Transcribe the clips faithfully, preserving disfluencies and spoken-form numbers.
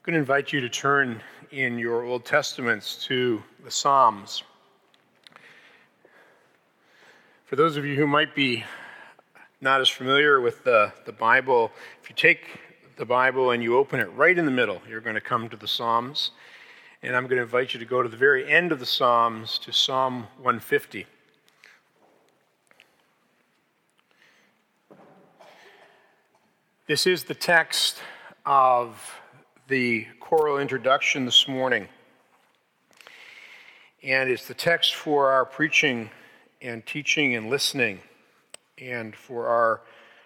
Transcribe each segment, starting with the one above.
I'm going to invite you to turn in your Old Testaments to the Psalms. For those of you who might be not as familiar with the, the Bible, if you take the Bible and you open it right in the middle, you're going to come to the Psalms. And I'm going to invite you to go to the very end of the Psalms to Psalm one fifty. This is the text of the choral introduction this morning. And it's the text for our preaching and teaching and listening, and for our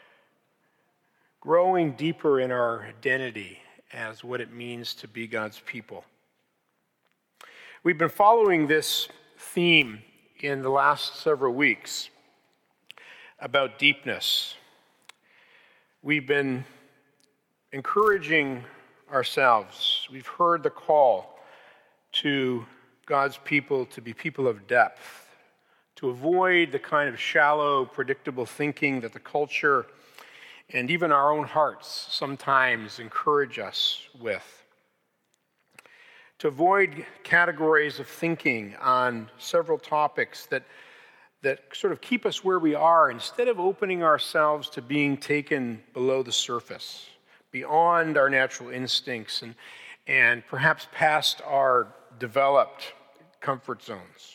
growing deeper in our identity as what it means to be God's people. We've been following this theme in the last several weeks about deepness. We've been encouraging ourselves. We've heard the call to God's people to be people of depth, to avoid the kind of shallow, predictable thinking that the culture and even our own hearts sometimes encourage us with, to avoid categories of thinking on several topics that, that sort of keep us where we are instead of opening ourselves to being taken below the surface, beyond our natural instincts and, and perhaps past our developed comfort zones.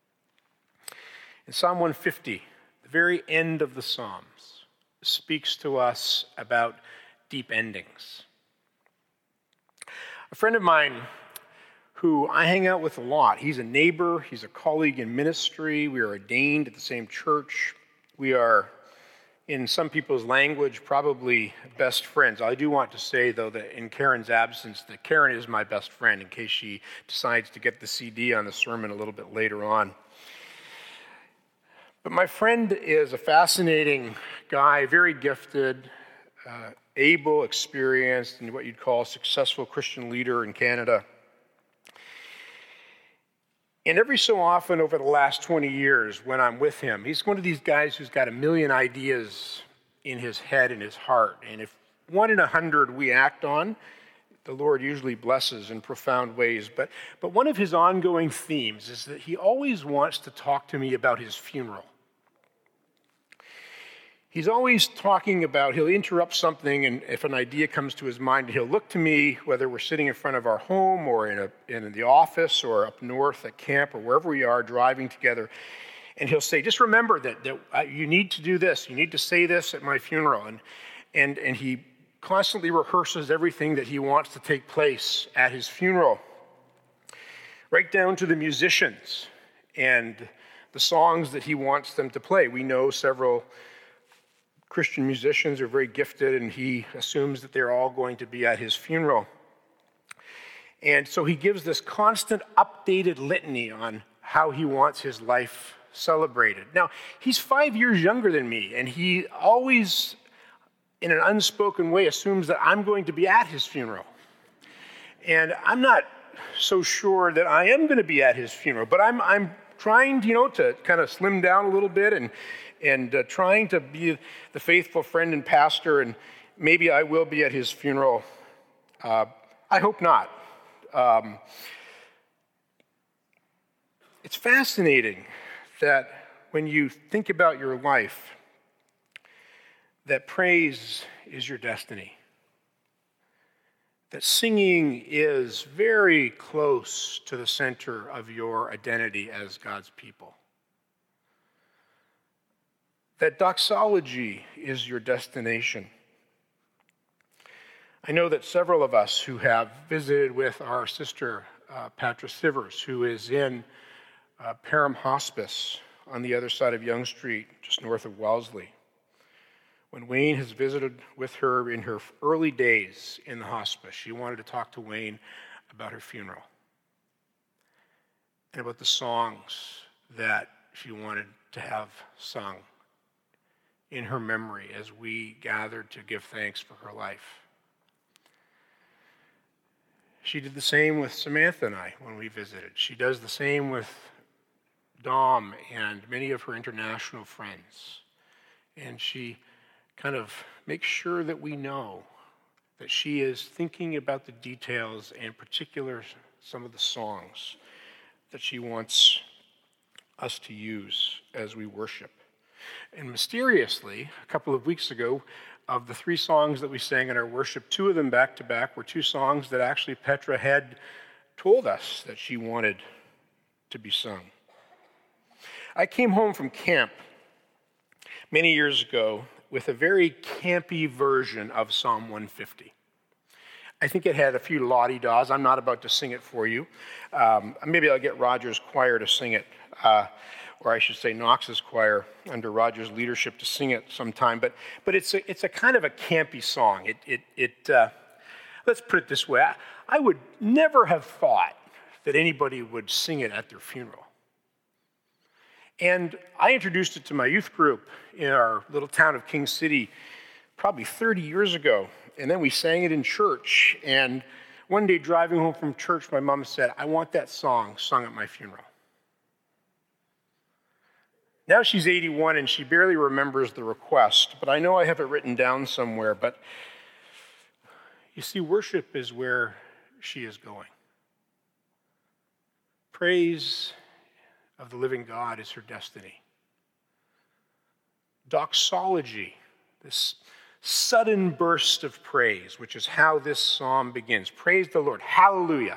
In Psalm one fifty, the very end of the Psalms, speaks to us about deep endings. A friend of mine who I hang out with a lot, he's a neighbor, he's a colleague in ministry, we are ordained at the same church, we are, in some people's language, probably best friends. I do want to say, though, that in Karen's absence, that Karen is my best friend in case she decides to get the C D on the sermon a little bit later on. But my friend is a fascinating guy, very gifted, uh, able, experienced, and what you'd call a successful Christian leader in Canada. And every so often over the last twenty years when I'm with him, he's one of these guys who's got a million ideas in his head and his heart. And if one in a hundred we act on, the Lord usually blesses in profound ways. But, but one of his ongoing themes is that he always wants to talk to me about his funeral. He's always talking about, he'll interrupt something, and if an idea comes to his mind, he'll look to me, whether we're sitting in front of our home or in, a, in the office or up north at camp or wherever we are driving together, and he'll say, just remember that, that uh, you need to do this, you need to say this at my funeral. And, and, and he constantly rehearses everything that he wants to take place at his funeral, right down to the musicians and the songs that he wants them to play. We know several Christian musicians are very gifted, and he assumes that they're all going to be at his funeral. And so he gives this constant updated litany on how he wants his life celebrated. Now, he's five years younger than me, and he always, in an unspoken way, assumes that I'm going to be at his funeral. And I'm not so sure that I am going to be at his funeral, but I'm I'm trying, you know, to kind of slim down a little bit and and uh, trying to be the faithful friend and pastor, and maybe I will be at his funeral. Uh, I hope not. Um, it's fascinating that when you think about your life, that praise is your destiny. That singing is very close to the center of your identity as God's people. That doxology is your destination. I know that several of us who have visited with our sister, uh, Patra Sivers, who is in uh, Parham Hospice on the other side of Yonge Street, just north of Wellesley. When Wayne has visited with her in her early days in the hospice, she wanted to talk to Wayne about her funeral and about the songs that she wanted to have sung in her memory as we gathered to give thanks for her life. She did the same with Samantha and I when we visited. She does the same with Dom and many of her international friends. And she kind of makes sure that we know that she is thinking about the details, and in particular some of the songs that she wants us to use as we worship. And mysteriously, a couple of weeks ago, of the three songs that we sang in our worship, two of them back to back were two songs that actually Petra had told us that she wanted to be sung. I came home from camp many years ago with a very campy version of Psalm one fifty. I think it had a few la-di-das. I'm not about to sing it for you. Um, maybe I'll get Roger's choir to sing it, uh, or I should say Knox's choir under Roger's leadership to sing it sometime. But but it's a, it's a kind of a campy song. It it it. Uh, let's put it this way: I, I would never have thought that anybody would sing it at their funeral. And I introduced it to my youth group in our little town of King City probably thirty years ago. And then we sang it in church. And one day driving home from church, my mom said, "I want that song sung at my funeral." Now she's eighty-one and she barely remembers the request, but I know I have it written down somewhere. But you see, worship is where she is going. Praise of the living God is her destiny. Doxology, this sudden burst of praise, which is how this psalm begins. Praise the Lord, hallelujah,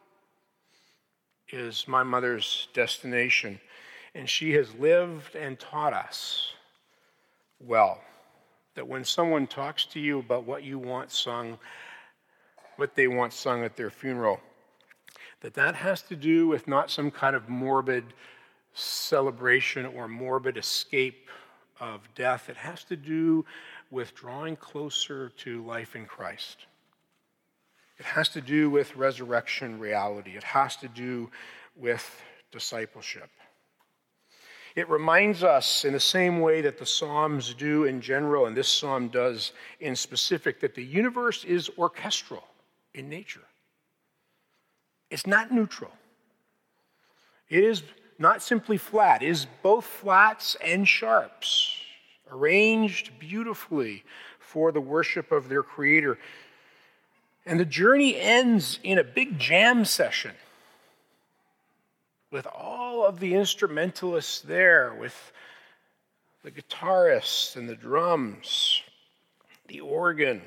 is my mother's destination. And she has lived and taught us well that when someone talks to you about what you want sung, what they want sung at their funeral, that that has to do with not some kind of morbid celebration or morbid escape of death. It has to do with drawing closer to life in Christ. It has to do with resurrection reality. It has to do with discipleship. It reminds us in the same way that the Psalms do in general, and this psalm does in specific, that the universe is orchestral in nature. It's not neutral. It is not simply flat. It is both flats and sharps, arranged beautifully for the worship of their Creator. And the journey ends in a big jam session with all of the instrumentalists there, with the guitarists and the drums, the organ.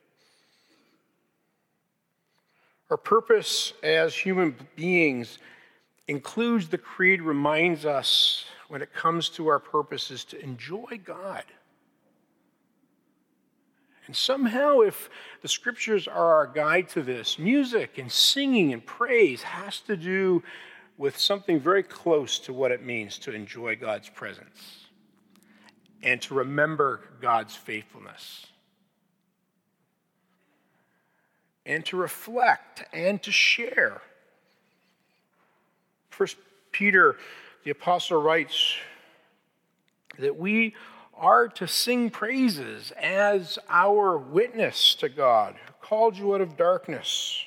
Our purpose as human beings includes, the Creed reminds us, when it comes to our purposes, to enjoy God. And somehow, if the scriptures are our guide to this, music and singing and praise has to do with something very close to what it means to enjoy God's presence and to remember God's faithfulness and to reflect and to share. First Peter, the apostle, writes that we are to sing praises as our witness to God, who called you out of darkness.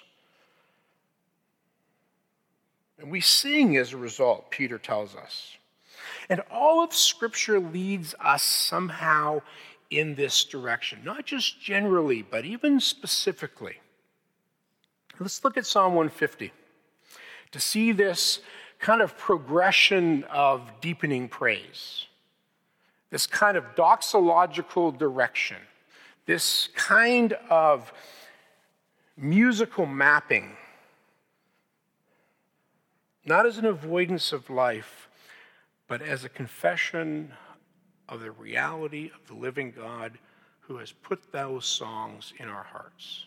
And we sing as a result, Peter tells us. And all of Scripture leads us somehow in this direction, not just generally, but even specifically. Let's look at Psalm one fifty to see this kind of progression of deepening praise, this kind of doxological direction, this kind of musical mapping, not as an avoidance of life, but as a confession of the reality of the living God who has put those songs in our hearts.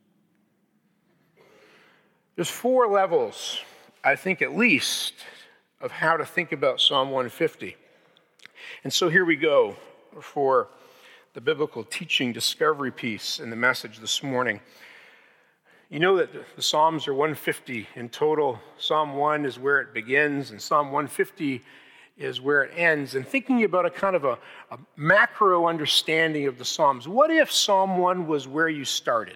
There's four levels, I think at least, of how to think about Psalm one fifty. And so here we go for the biblical teaching discovery piece in the message this morning. You know that the Psalms are one hundred fifty in total. Psalm one is where it begins, and Psalm one fifty is where it ends. And thinking about a kind of a, a macro understanding of the Psalms, what if Psalm one was where you started?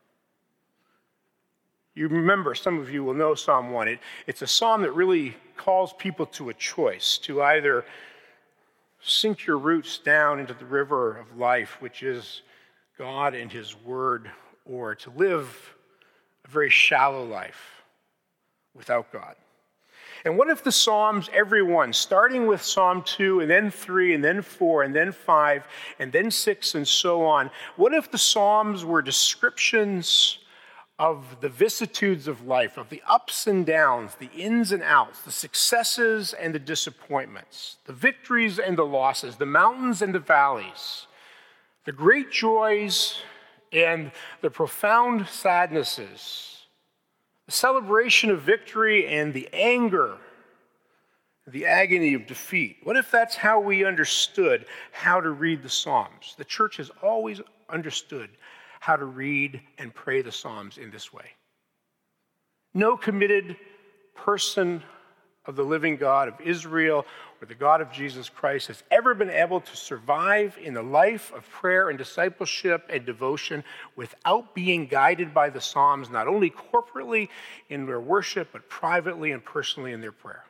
You remember, some of you will know Psalm one. It, it's a psalm that really calls people to a choice, to either sink your roots down into the river of life, which is God and His Word, or to live a very shallow life without God? And what if the Psalms, every one, starting with Psalm two, and then three, and then four, and then five, and then six, and so on, what if the Psalms were descriptions of the vicissitudes of life, of the ups and downs, the ins and outs, the successes and the disappointments, the victories and the losses, the mountains and the valleys, the great joys and the profound sadnesses, the celebration of victory and the anger, the agony of defeat? What if that's how we understood how to read the Psalms? The church has always understood how to read and pray the Psalms in this way. No committed person of the living God of Israel or the God of Jesus Christ has ever been able to survive in the life of prayer and discipleship and devotion without being guided by the Psalms, not only corporately in their worship, but privately and personally in their prayer.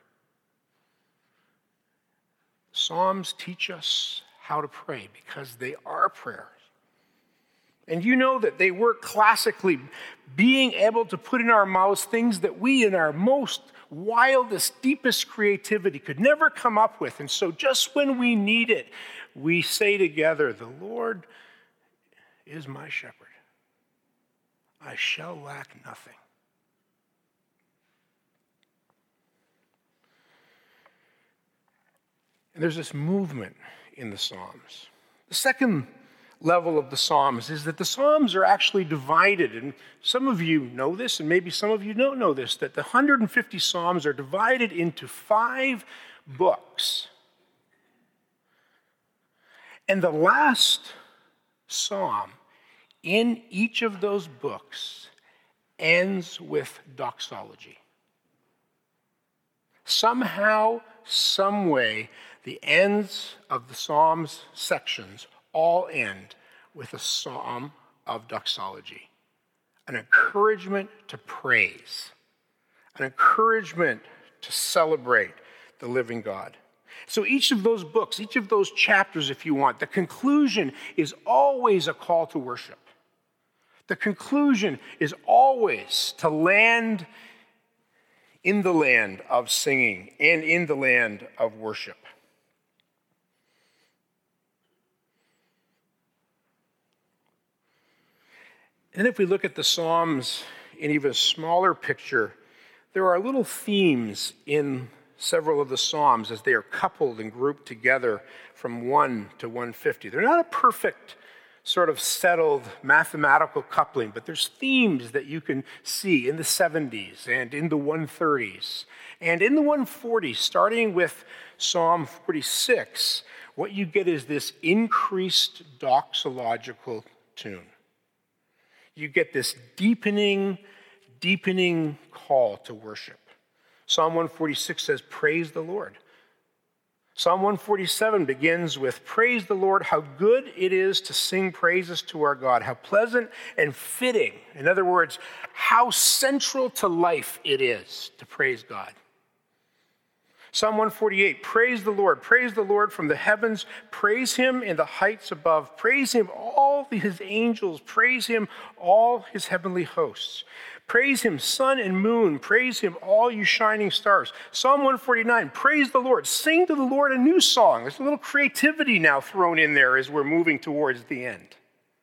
Psalms teach us how to pray because they are prayers. And you know that they work classically, being able to put in our mouths things that we in our most wildest, deepest creativity could never come up with. And so just when we need it, we say together, "The Lord is my shepherd. I shall lack nothing." And there's this movement in the Psalms. The second level of the Psalms is that the Psalms are actually divided, and some of you know this, and maybe some of you don't know this, that the one hundred fifty Psalms are divided into five books. And the last psalm in each of those books ends with doxology. Somehow, some way, the ends of the Psalms sections all end with a psalm of doxology, an encouragement to praise, an encouragement to celebrate the living God. So each of those books, each of those chapters, if you want, the conclusion is always a call to worship. The conclusion is always to land in the land of singing and in the land of worship. And if we look at the Psalms in even a smaller picture, there are little themes in several of the Psalms as they are coupled and grouped together from one to one hundred fifty. They're not a perfect sort of settled mathematical coupling, but there's themes that you can see in the seventies and in the one thirties. And in the one forties, starting with Psalm forty-six, what you get is this increased doxological tune. You get this deepening, deepening call to worship. Psalm one forty-six says, "Praise the Lord." Psalm one forty-seven begins with, "Praise the Lord, how good it is to sing praises to our God, how pleasant and fitting." In other words, how central to life it is to praise God. Psalm one forty-eight, "Praise the Lord, praise the Lord from the heavens, praise him in the heights above, praise him all his angels, praise him all his heavenly hosts. Praise him, sun and moon, praise him all you shining stars." Psalm one forty-nine, "Praise the Lord, sing to the Lord a new song." There's a little creativity now thrown in there as we're moving towards the end.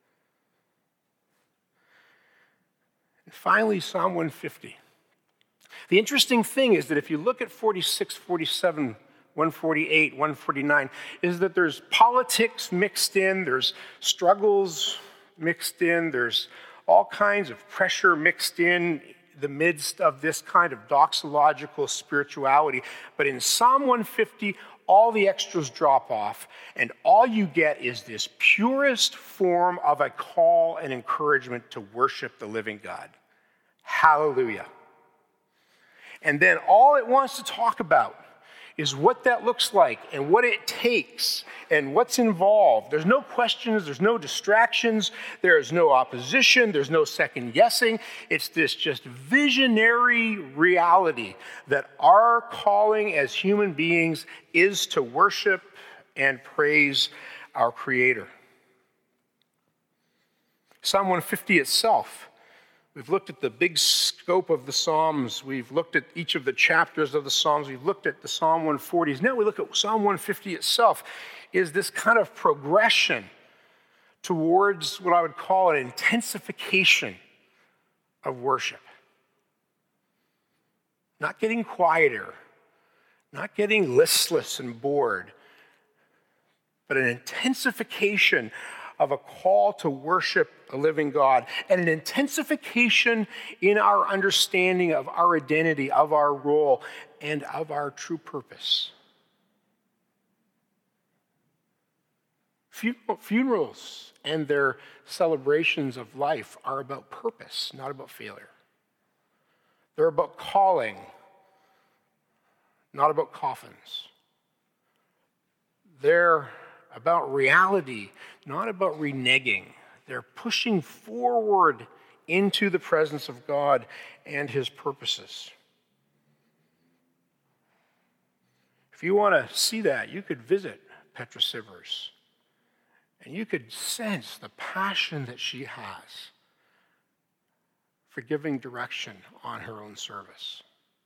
And finally, Psalm one fifty. The interesting thing is that if you look at forty-six, forty-seven, one forty-eight, one forty-nine, is that there's politics mixed in, there's struggles mixed in, there's all kinds of pressure mixed in the midst of this kind of doxological spirituality. But in Psalm one fifty, all the extras drop off, and all you get is this purest form of a call and encouragement to worship the living God. Hallelujah. And then all it wants to talk about is what that looks like and what it takes and what's involved. There's no questions, there's no distractions, there is no opposition, there's no second guessing. It's this just visionary reality that our calling as human beings is to worship and praise our Creator. Psalm one fifty itself. We've looked at the big scope of the Psalms. We've looked at each of the chapters of the Psalms. We've looked at the Psalm one forties. Now we look at Psalm one fifty itself. Is this kind of progression towards what I would call an intensification of worship. Not getting quieter, not getting listless and bored, but an intensification of a call to worship a living God, and an intensification in our understanding of our identity, of our role, and of our true purpose. Funerals and their celebrations of life are about purpose, not about failure. They're about calling, not about coffins. They're about reality, not about reneging. They're pushing forward into the presence of God and his purposes. If you want to see that, you could visit Petra Sivers, and you could sense the passion that she has for giving direction on her own service.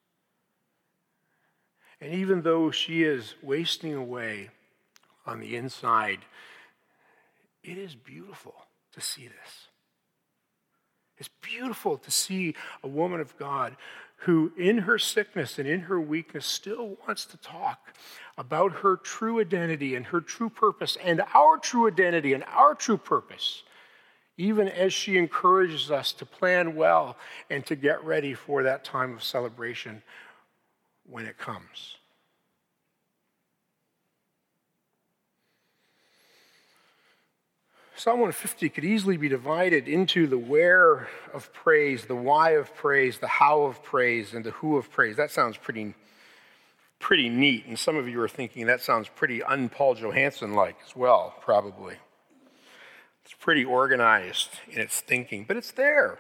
And even though she is wasting away on the inside, it is beautiful to see this. It's beautiful to see a woman of God who, in her sickness and in her weakness, still wants to talk about her true identity and her true purpose and our true identity and our true purpose, even as she encourages us to plan well and to get ready for that time of celebration when it comes. Psalm one fifty could easily be divided into the where of praise, the why of praise, the how of praise, and the who of praise. That sounds pretty, pretty neat. And some of you are thinking that sounds pretty un-Paul Johansson-like as well, probably. It's pretty organized in its thinking, but it's there.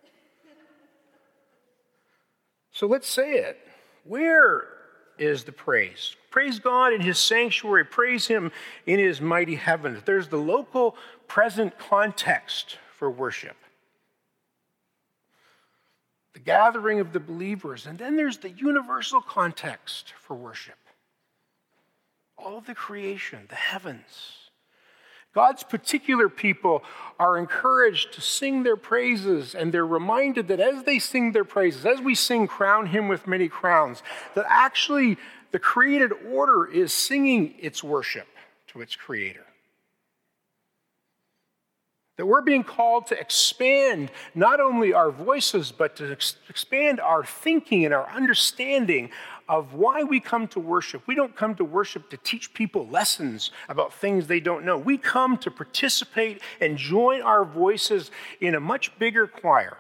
So let's say it. Where is the praise? Praise God in his sanctuary. Praise him in his mighty heavens. There's the local present context for worship, the gathering of the believers, and then there's the universal context for worship. All of the creation, the heavens. God's particular people are encouraged to sing their praises, and they're reminded that as they sing their praises, as we sing Crown Him with Many Crowns, that actually the created order is singing its worship to its creator. That we're being called to expand not only our voices, but to ex- expand our thinking and our understanding of why we come to worship. We don't come to worship to teach people lessons about things they don't know. We come to participate and join our voices in a much bigger choir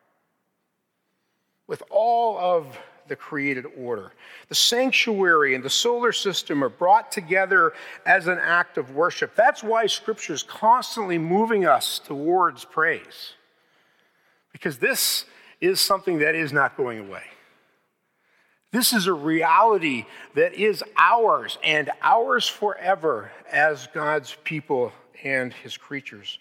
with all of the created order. The sanctuary and the solar system are brought together as an act of worship. That's why Scripture is constantly moving us towards praise, because this is something that is not going away. This is a reality that is ours and ours forever as God's people and his creatures.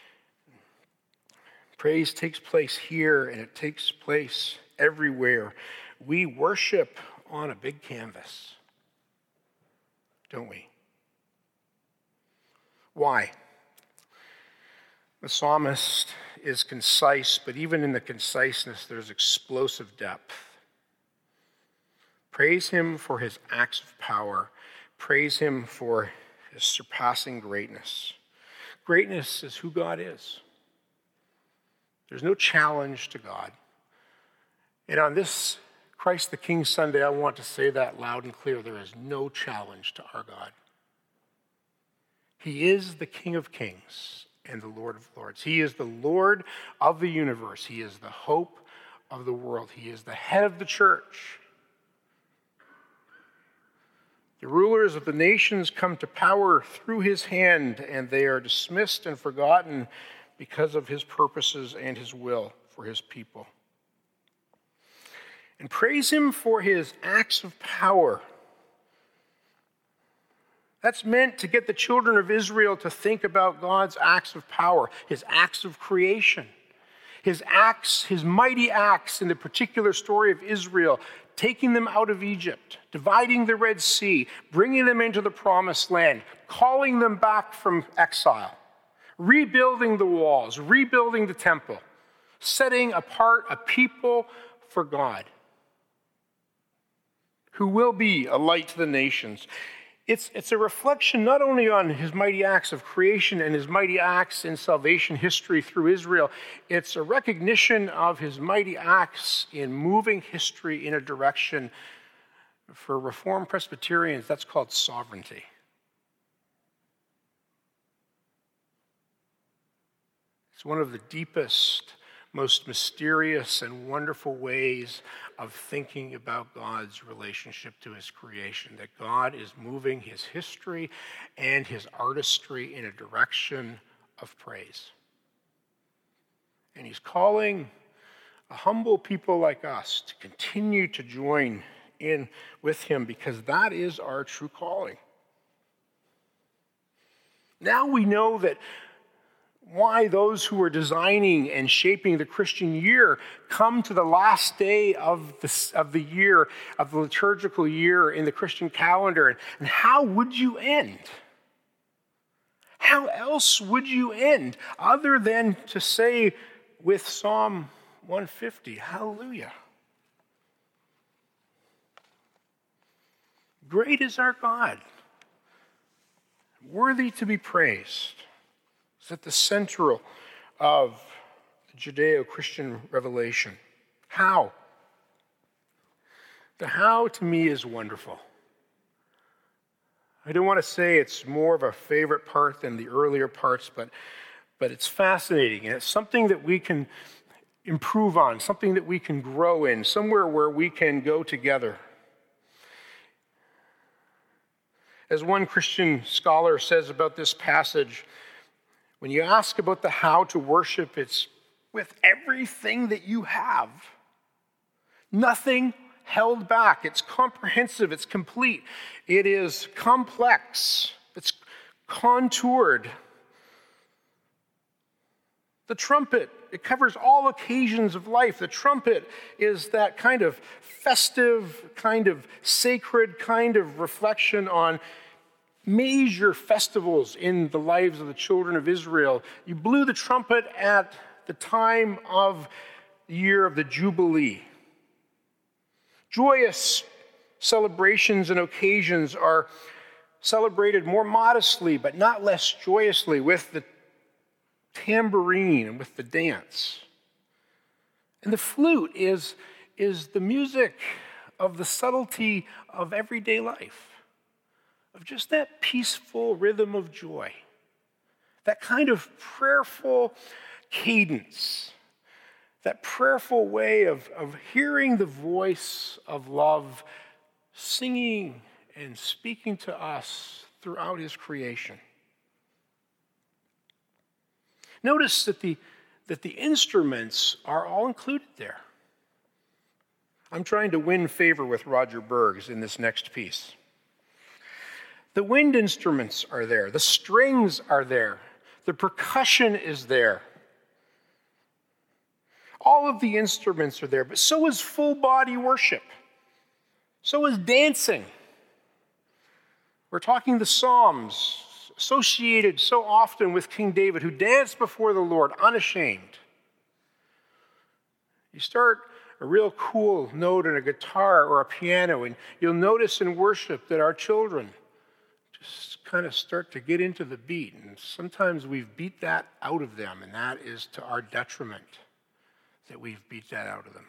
Praise takes place here and it takes place everywhere. We worship on a big canvas, don't we? Why? The psalmist is concise, but even in the conciseness, there's explosive depth. Praise him for his acts of power. Praise him for his surpassing greatness. Greatness is who God is. There's no challenge to God. And on this Christ the King Sunday, I want to say that loud and clear. There is no challenge to our God. He is the King of Kings and the Lord of Lords. He is the Lord of the universe. He is the hope of the world. He is the head of the church. The rulers of the nations come to power through his hand, and they are dismissed and forgotten because of his purposes and his will for his people. And praise him for his acts of power. That's meant to get the children of Israel to think about God's acts of power, his acts of creation, his acts, his mighty acts in the particular story of Israel, taking them out of Egypt, dividing the Red Sea, bringing them into the promised land, calling them back from exile, rebuilding the walls, rebuilding the temple, setting apart a people for God who will be a light to the nations. It's, it's a reflection not only on his mighty acts of creation and his mighty acts in salvation history through Israel, it's a recognition of his mighty acts in moving history in a direction. For Reformed Presbyterians, that's called sovereignty. It's one of the deepest, most mysterious and wonderful ways of thinking about God's relationship to his creation, that God is moving his history and his artistry in a direction of praise. And he's calling a humble people like us to continue to join in with him, because that is our true calling. Now we know that why those who are designing and shaping the Christian year come to the last day of the, of the year, of the liturgical year in the Christian calendar. And how would you end? How else would you end other than to say with Psalm one fifty, hallelujah. Great is our God, worthy to be praised. It's at the center of the Judeo-Christian revelation. How? The how to me is wonderful. I don't want to say it's more of a favorite part than the earlier parts, but, but it's fascinating, and it's something that we can improve on, something that we can grow in, somewhere where we can go together. As one Christian scholar says about this passage, when you ask about the how to worship, it's with everything that you have. Nothing held back. It's comprehensive. It's complete. It is complex. It's contoured. The trumpet, it covers all occasions of life. The trumpet is that kind of festive, kind of sacred, kind of reflection on major festivals in the lives of the children of Israel. You blew the trumpet at the time of the year of the Jubilee. Joyous celebrations and occasions are celebrated more modestly, but not less joyously, with the tambourine and with the dance. And the flute is, is the music of the subtlety of everyday life, of just that peaceful rhythm of joy, that kind of prayerful cadence, that prayerful way of, of hearing the voice of love singing and speaking to us throughout his creation. Notice that the, that the instruments are all included there. I'm trying to win favor with Roger Bergs in this next piece. The wind instruments are there. The strings are there. The percussion is there. All of the instruments are there, but so is full body worship. So is dancing. We're talking the Psalms, associated so often with King David, who danced before the Lord unashamed. You start a real cool note on a guitar or a piano, and you'll notice in worship that our children just kind of start to get into the beat. And sometimes we've beat that out of them, and that is to our detriment that we've beat that out of them.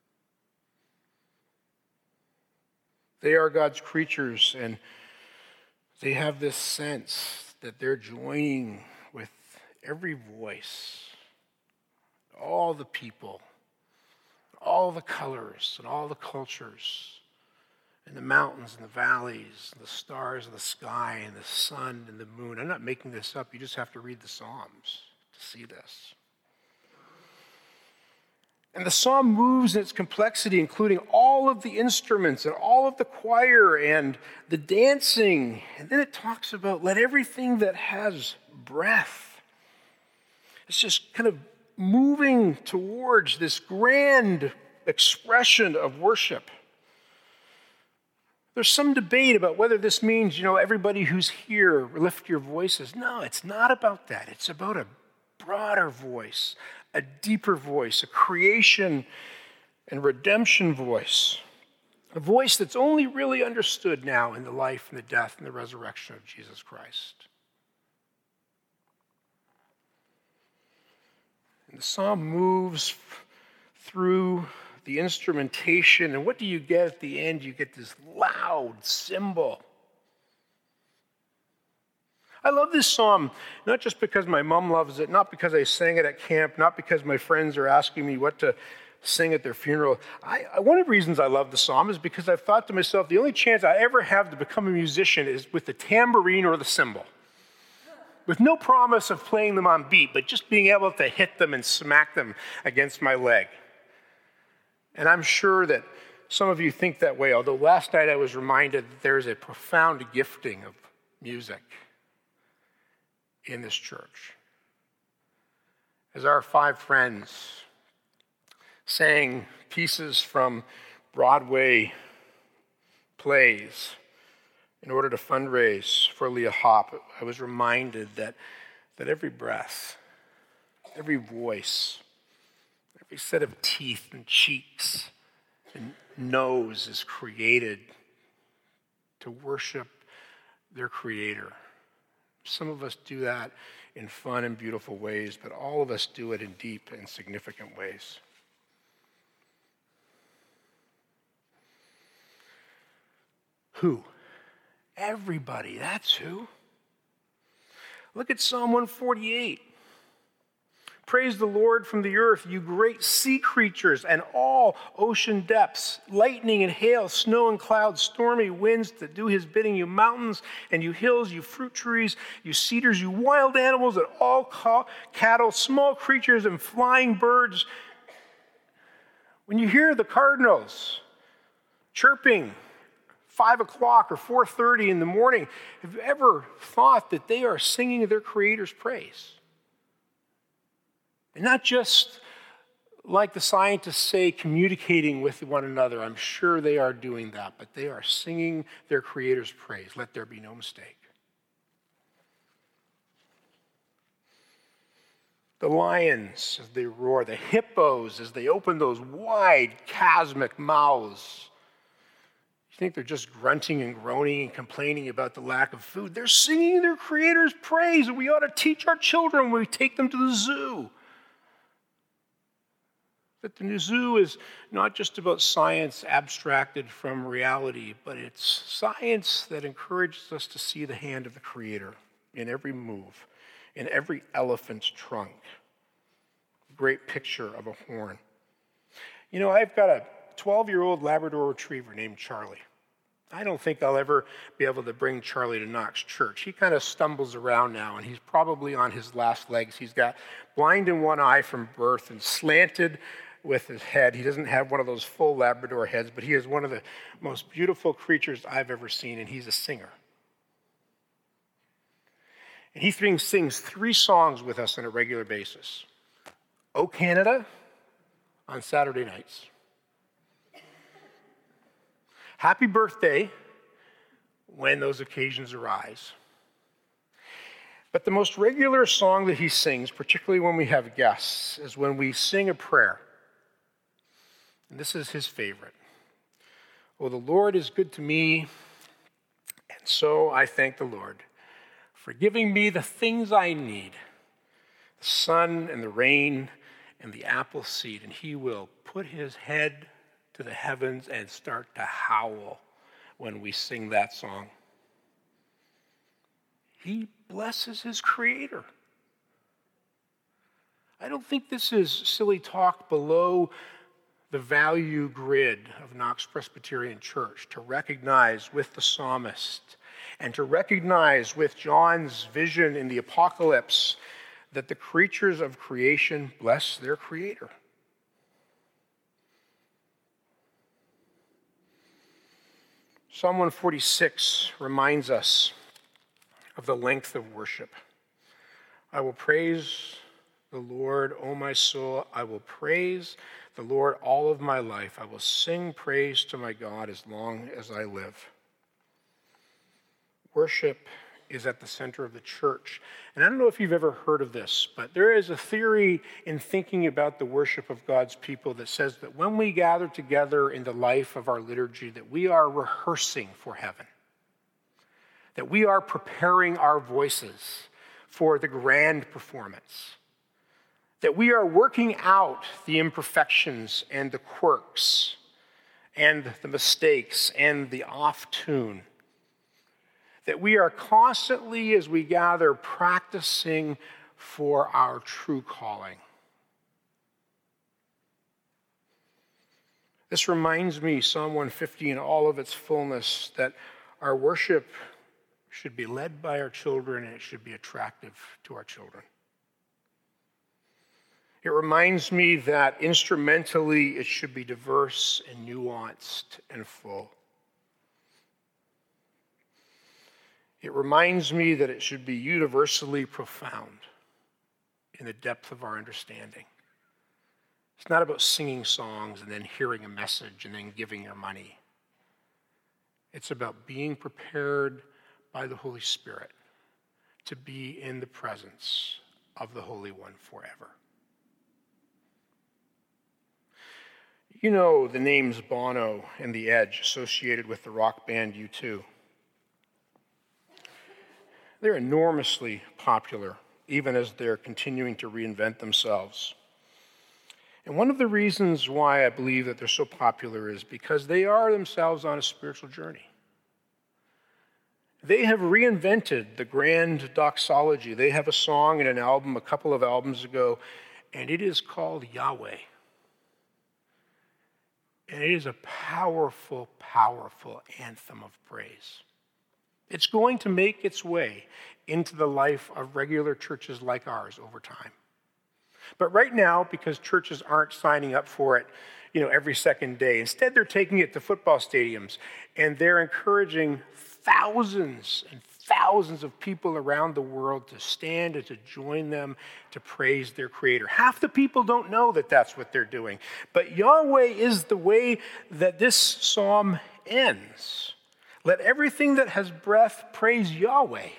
They are God's creatures, and they have this sense that they're joining with every voice, all the people, all the colors, and all the cultures, and the mountains and the valleys, and the stars in the sky, and the sun and the moon. I'm not making this up. You just have to read the Psalms to see this. And the psalm moves in its complexity, including all all of the instruments and all of the choir and the dancing. And then it talks about let everything that has breath. It's just kind of moving towards this grand expression of worship. There's some debate about whether this means, you know, everybody who's here, lift your voices. No, it's not about that. It's about a broader voice, a deeper voice, a creation and redemption voice. A voice that's only really understood now in the life and the death and the resurrection of Jesus Christ. And the psalm moves through the instrumentation, and what do you get at the end? You get this loud cymbal. I love this psalm, not just because my mom loves it, not because I sang it at camp, not because my friends are asking me what to sing at their funeral. I, I, one of the reasons I love the psalm is because I've thought to myself, the only chance I ever have to become a musician is with the tambourine or the cymbal. With no promise of playing them on beat, but just being able to hit them and smack them against my leg. And I'm sure that some of you think that way, although last night I was reminded that there is a profound gifting of music in this church. As our five friends sang pieces from Broadway plays in order to fundraise for Leah Hopp, I was reminded that, that every breath, every voice, every set of teeth and cheeks and nose is created to worship their Creator. Some of us do that in fun and beautiful ways, but all of us do it in deep and significant ways. Who? Everybody, that's who. Look at Psalm one forty-eight. Praise the Lord from the earth, you great sea creatures and all ocean depths, lightning and hail, snow and clouds, stormy winds that do his bidding, you mountains and you hills, you fruit trees, you cedars, you wild animals and all ca- cattle, small creatures and flying birds. When you hear the cardinals chirping five o'clock or four thirty in the morning, have you ever thought that they are singing their Creator's praise? And not just, like the scientists say, communicating with one another. I'm sure they are doing that, but they are singing their Creator's praise. Let there be no mistake. The lions as they roar, the hippos as they open those wide, chasmic mouths. You think they're just grunting and groaning and complaining about the lack of food. They're singing their Creator's praise, and we ought to teach our children when we take them to the zoo. That the zoo is not just about science abstracted from reality, but it's science that encourages us to see the hand of the Creator in every move, in every elephant's trunk. Great picture of a horn. You know, I've got a twelve-year-old Labrador Retriever named Charlie. I don't think I'll ever be able to bring Charlie to Knox Church. He kind of stumbles around now, and he's probably on his last legs. He's got blind in one eye from birth and slanted with his head. He doesn't have one of those full Labrador heads, but he is one of the most beautiful creatures I've ever seen, and he's a singer. And he sings three songs with us on a regular basis. O Canada on Saturday nights. Happy Birthday when those occasions arise. But the most regular song that he sings, particularly when we have guests, is when we sing a prayer. And this is his favorite. Oh, the Lord is good to me, and so I thank the Lord for giving me the things I need, the sun and the rain and the apple seed, and he will put his head to the heavens and start to howl when we sing that song. He blesses his Creator. I don't think this is silly talk below the value grid of Knox Presbyterian Church to recognize with the psalmist and to recognize with John's vision in the apocalypse that the creatures of creation bless their Creator. Psalm one forty-six reminds us of the length of worship. I will praise the Lord, O my soul. I will praise the Lord all of my life. I will sing praise to my God as long as I live. Worship is at the center of the church. And I don't know if you've ever heard of this, but there is a theory in thinking about the worship of God's people that says that when we gather together in the life of our liturgy, that we are rehearsing for heaven, that we are preparing our voices for the grand performance, that we are working out the imperfections and the quirks and the mistakes and the off-tune, that we are constantly, as we gather, practicing for our true calling. This reminds me, Psalm one fifty in all of its fullness, that our worship should be led by our children and it should be attractive to our children. It reminds me that instrumentally it should be diverse and nuanced and full. It reminds me that it should be universally profound in the depth of our understanding. It's not about singing songs and then hearing a message and then giving your money. It's about being prepared by the Holy Spirit to be in the presence of the Holy One forever. You know the names Bono and The Edge associated with the rock band U two. They're enormously popular, even as they're continuing to reinvent themselves. And one of the reasons why I believe that they're so popular is because they are themselves on a spiritual journey. They have reinvented the grand doxology. They have a song and an album a couple of albums ago, and it is called Yahweh. And it is a powerful, powerful anthem of praise. It's going to make its way into the life of regular churches like ours over time. But right now, because churches aren't signing up for it, you know, every second day, instead they're taking it to football stadiums and they're encouraging thousands and thousands of people around the world to stand and to join them to praise their Creator. Half the people don't know that that's what they're doing. But Yahweh is the way that this psalm ends. Let everything that has breath praise Yahweh.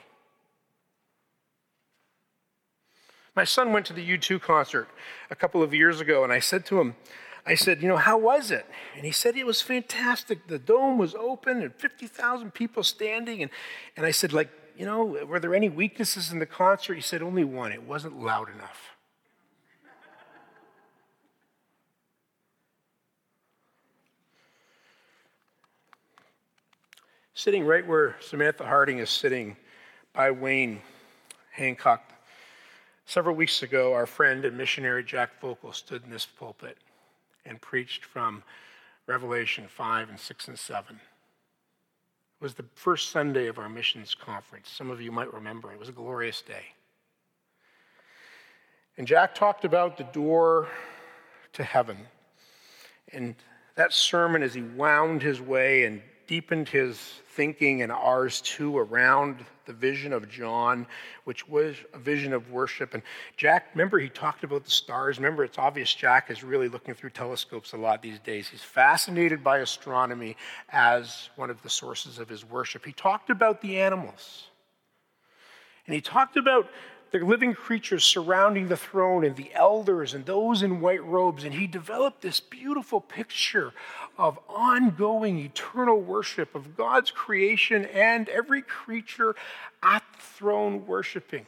My son went to the U two concert a couple of years ago, and I said to him, I said, you know, how was it? And he said, it was fantastic. The dome was open and fifty thousand people standing. And, and I said, like, you know, were there any weaknesses in the concert? He said, only one. It wasn't loud enough. Sitting right where Samantha Harding is sitting by Wayne Hancock, several weeks ago, our friend and missionary Jack Vogel stood in this pulpit and preached from Revelation five and six and seven. It was the first Sunday of our missions conference. Some of you might remember. It was a glorious day. And Jack talked about the door to heaven. And that sermon, as he wound his way and deepened his thinking and ours too around the vision of John, which was a vision of worship. And Jack, remember he talked about the stars. Remember, it's obvious Jack is really looking through telescopes a lot these days. He's fascinated by astronomy as one of the sources of his worship. He talked about the animals. And he talked about the living creatures surrounding the throne and the elders and those in white robes. And he developed this beautiful picture of ongoing eternal worship of God's creation and every creature at the throne worshiping.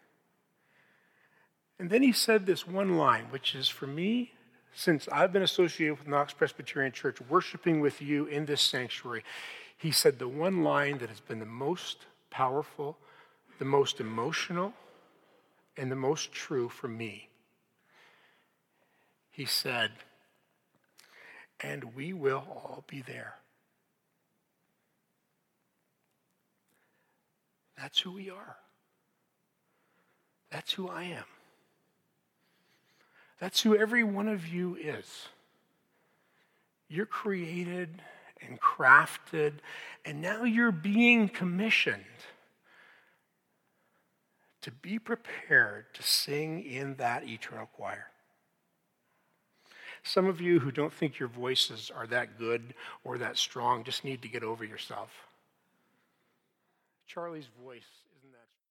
And then he said this one line, which is for me, since I've been associated with Knox Presbyterian Church, worshiping with you in this sanctuary, he said the one line that has been the most powerful, the most emotional, and the most true for me. He said, and we will all be there. That's who we are. That's who I am. That's who every one of you is. You're created and crafted, and now you're being commissioned to be prepared to sing in that eternal choir. Some of you who don't think your voices are that good or that strong just need to get over yourself. Charlie's voice